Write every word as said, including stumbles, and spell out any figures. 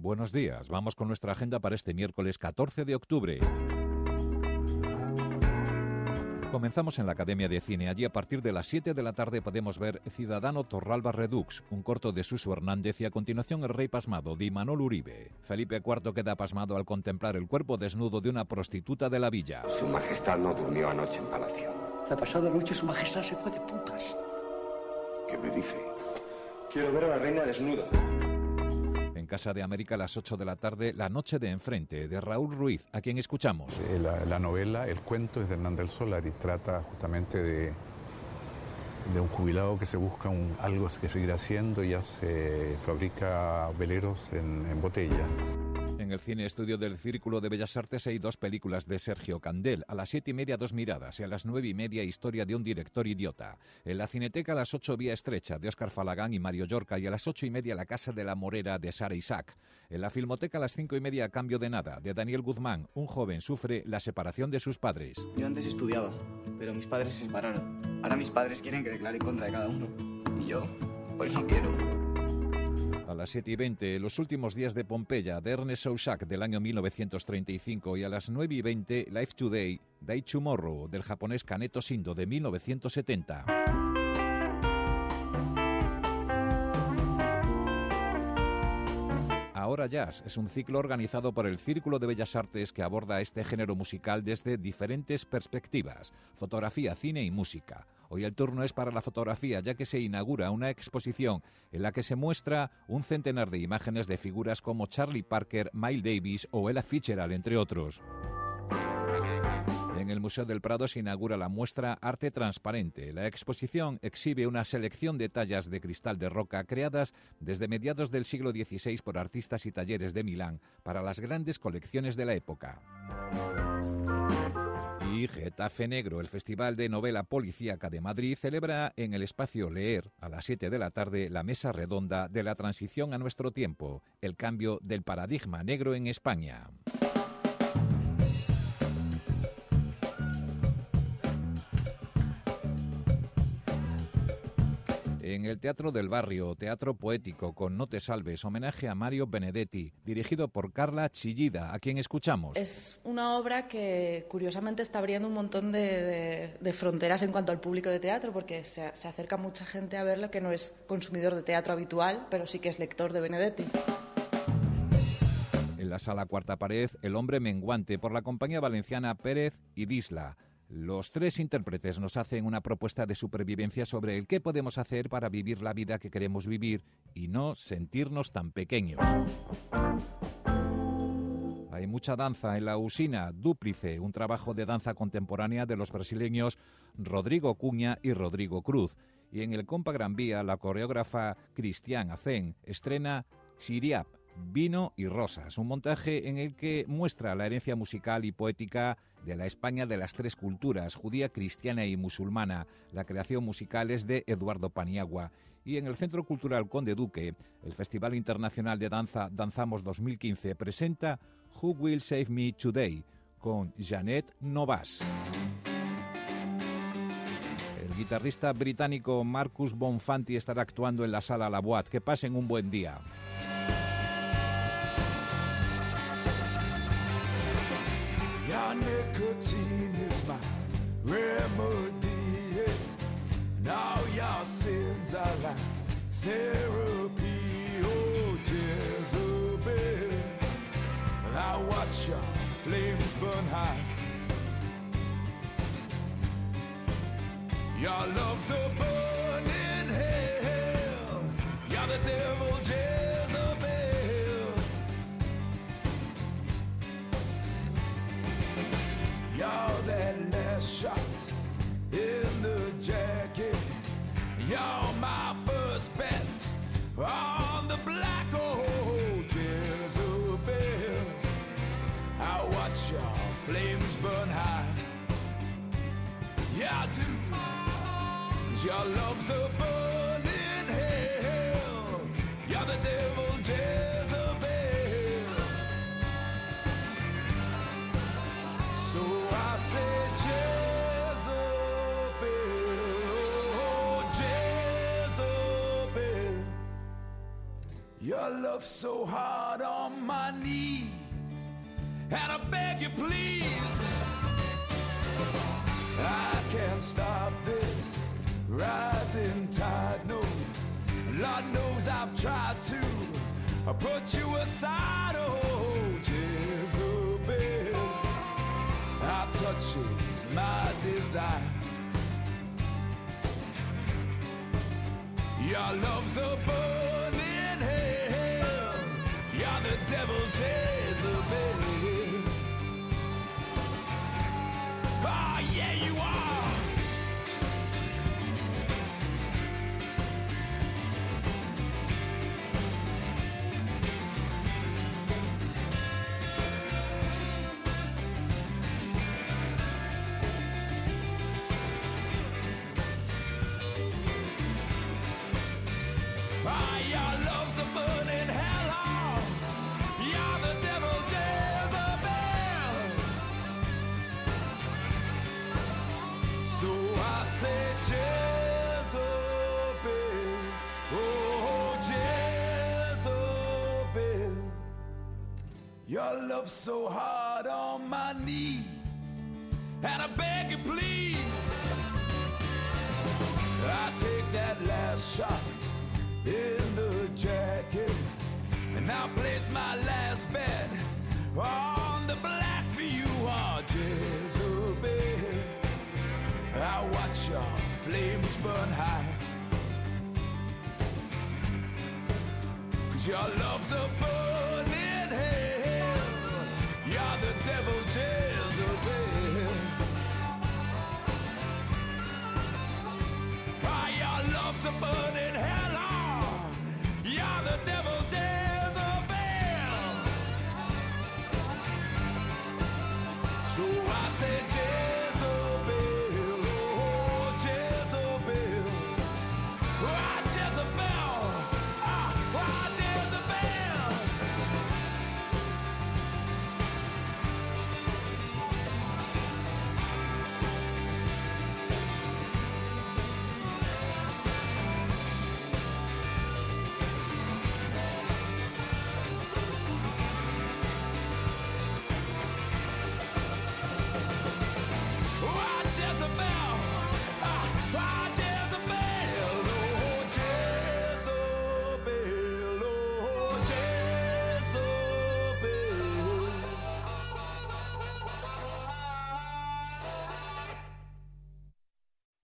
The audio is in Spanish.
Buenos días, vamos con nuestra agenda para este miércoles catorce de octubre. Comenzamos en la Academia de Cine. Allí a partir de las siete de la tarde podemos ver Ciudadano Torralba Redux, un corto de Suso Hernández, y a continuación El Rey Pasmado, de Imanol Uribe. Felipe cuarto queda pasmado al contemplar el cuerpo desnudo de una prostituta de la villa. Su Majestad no durmió anoche en palacio. La pasada noche Su Majestad se fue de putas. ¿Qué me dice? Quiero ver a la reina desnuda. En Casa de América a las ocho de la tarde, La noche de enfrente, de Raúl Ruiz, a quien escuchamos. La, la novela, el cuento es de Hernán del Solar y trata justamente de, de un jubilado que se busca un, algo que seguir haciendo y hace, fabrica veleros en, en botella. En el Cine Estudio del Círculo de Bellas Artes hay dos películas de Sergio Candel. A las siete y media, Dos miradas, y a las nueve y media, Historia de un director idiota. En la Cineteca a las ocho, Vía estrecha, de Óscar Falagán y Mario Llorca, y a las ocho y media, La casa de la Morera, de Sara Isaac. En la Filmoteca a las cinco y media, Cambio de nada, de Daniel Guzmán. Un joven sufre la separación de sus padres. Yo antes estudiaba, pero mis padres se separaron. Ahora mis padres quieren que declare en contra de cada uno. Y yo, pues no quiero. A las siete y veinte, Los últimos días de Pompeya, de Ernest Souchak, del año mil novecientos treinta y cinco, y a las nueve y veinte, Life Today, Die Tomorrow, del japonés Kaneto Shindo, de mil novecientos setenta. Ahora Jazz es un ciclo organizado por el Círculo de Bellas Artes que aborda este género musical desde diferentes perspectivas: fotografía, cine y música. Hoy el turno es para la fotografía, ya que se inaugura una exposición en la que se muestra un centenar de imágenes de figuras como Charlie Parker, Miles Davis o Ella Fitzgerald, entre otros. En el Museo del Prado se inaugura la muestra Arte Transparente. La exposición exhibe una selección de tallas de cristal de roca creadas desde mediados del siglo dieciséis por artistas y talleres de Milán para las grandes colecciones de la época. Y Getafe Negro, el Festival de Novela Policíaca de Madrid, celebra en el espacio Leer, a las siete de la tarde, la mesa redonda de la transición a nuestro tiempo, el cambio del paradigma negro en España. En el Teatro del Barrio, teatro poético con No te salves, homenaje a Mario Benedetti, dirigido por Carla Chillida, a quien escuchamos. Es una obra que curiosamente está abriendo un montón de, de, de fronteras en cuanto al público de teatro, porque se, se acerca mucha gente a verla que no es consumidor de teatro habitual, pero sí que es lector de Benedetti. En la sala Cuarta Pared, El hombre menguante, por la compañía valenciana Pérez y Disla. Los tres intérpretes nos hacen una propuesta de supervivencia sobre el qué podemos hacer para vivir la vida que queremos vivir y no sentirnos tan pequeños. Hay mucha danza en la Usina Dúplice, un trabajo de danza contemporánea de los brasileños Rodrigo Cunha y Rodrigo Cruz. Y en el Compa Gran Vía, la coreógrafa Cristian Acén estrena Siriap, Vino y Rosas, un montaje en el que muestra la herencia musical y poética de la España de las tres culturas, judía, cristiana y musulmana. La creación musical es de Eduardo Paniagua. Y en el Centro Cultural Conde Duque, el Festival Internacional de Danza Danzamos dos mil quince presenta Who Will Save Me Today, con Janet Novas. El guitarrista británico Marcus Bonfanti estará actuando en la Sala La Boîte. Que pasen un buen día. Your nicotine is my remedy, and all your sins are like therapy. Oh, Jezebel, I watch your flames burn high. Your love's a burning hell. You're the devil, Jezebel. You're that last shot in the jacket. You're my first bet on the black hole, Jezebel. I watch your flames burn high. Yeah, I do. 'Cause your love's a burning hell. You're the devil, Jezebel. So I say Jezebel, oh Jezebel, your love's so hard on on my knees, and I beg you please. I can't stop this rising tide, no. Lord knows I've tried to put you aside, oh Jezebel. Our touch is my desire. Your love's a burning hell. You're the devil, Jezebel. Ah, oh, yeah, you are. Ah, your love's a burning hell. Oh, you're the devil, Jezebel. So I say, Jezebel, oh Jezebel, your love's so hard on my knees, and I beg you please. I take that last shot in the jacket, and I'll place my last bet on the black for you, oh Jezebel. I watch your flames burn high, 'cause your love's a burning hell. You're the devil, Jezebel. Ah, your love's a burning hell. Oh, you're the devil, Jezebel. So I said,